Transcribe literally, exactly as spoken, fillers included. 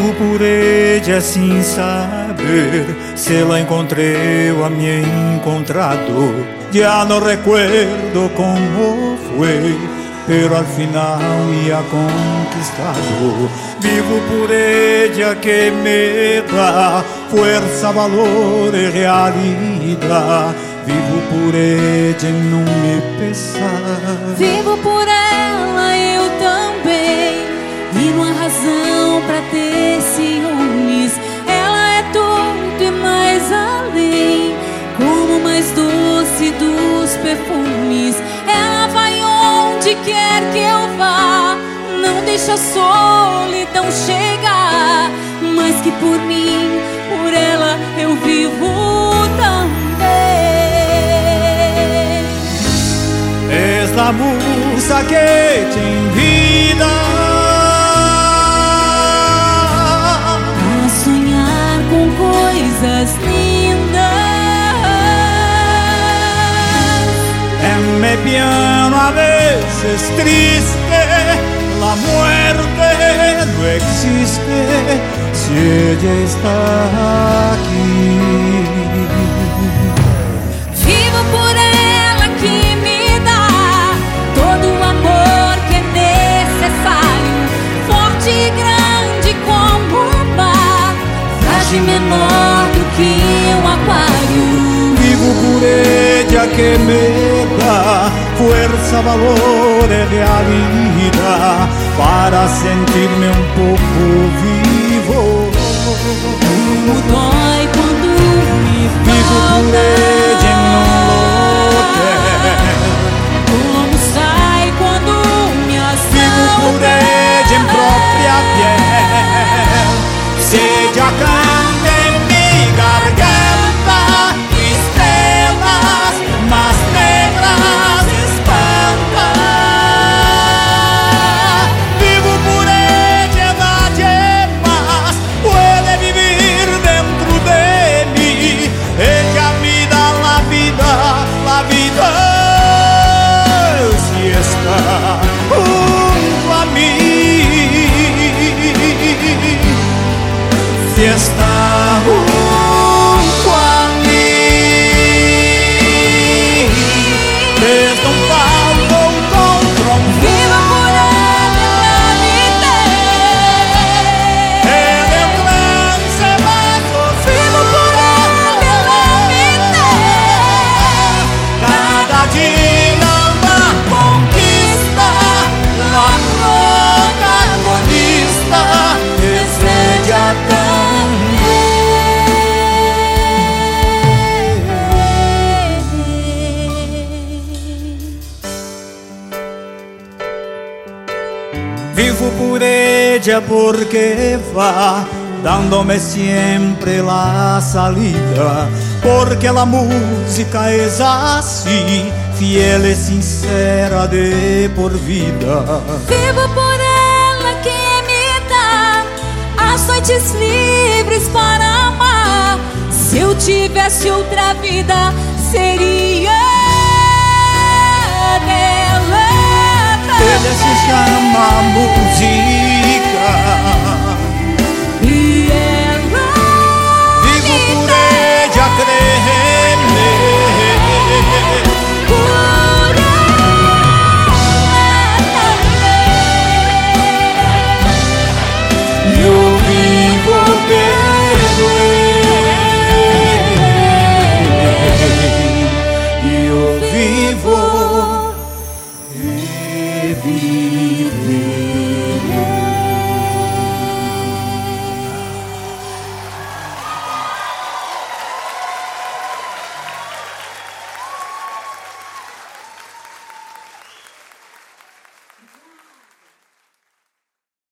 Vivo por ella sin saber se la encontré o a mí he encontrado. Ya no recuerdo cómo fue, pero al final me ha conquistado. Vivo por ella que me da fuerza, valor y realidad. Vivo por ella e não me pesar. Vivo por ela, eu também, e não há razão pra ter ciúmes. Ela é tudo e mais além, como o mais doce dos perfumes. Ela vai onde quer que eu vá, não deixa a solidão chegar. Mais que por mim, por ela eu vivo também. Es la musa que te invita a sonhar com coisas lindas. Me piano a veces triste, la muerte no existe si ella está aquí. Vivo por ela que me dá todo o amor que é necessário, forte e grande como o mar, frágil e menor do que um aquário. Vivo por ella que me da fuerza, valor y realidad para sentirme un poco vivo. Como dói quando me Vivo por ella en un hotel. Como sai quando me assalta. Vivo por ella en propia piel. Si ella canta en mi garganta, más negras espanta. Vivo por ella, nadie más puede vivir dentro de mí. Ella me da la vida, la vida si está junto a mí. Si está junto a mí. Desde un palo encontro un Viva por ela me tem. el enlace bajo. Vivo por ela me tem. Cada día una conquista, la protagonista es ella también. Vivo por ella porque va dándome siempre la salida, porque la música es así, fiel y sincera de por vida. Vivo por ela que me dá as noites livres para amar. Se eu tivesse outra vida, seria dela. Ella se llama música.